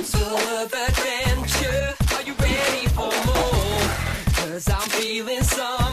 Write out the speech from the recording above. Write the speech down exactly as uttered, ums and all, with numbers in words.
full of adventure. Are you ready for more? Cause I'm feeling some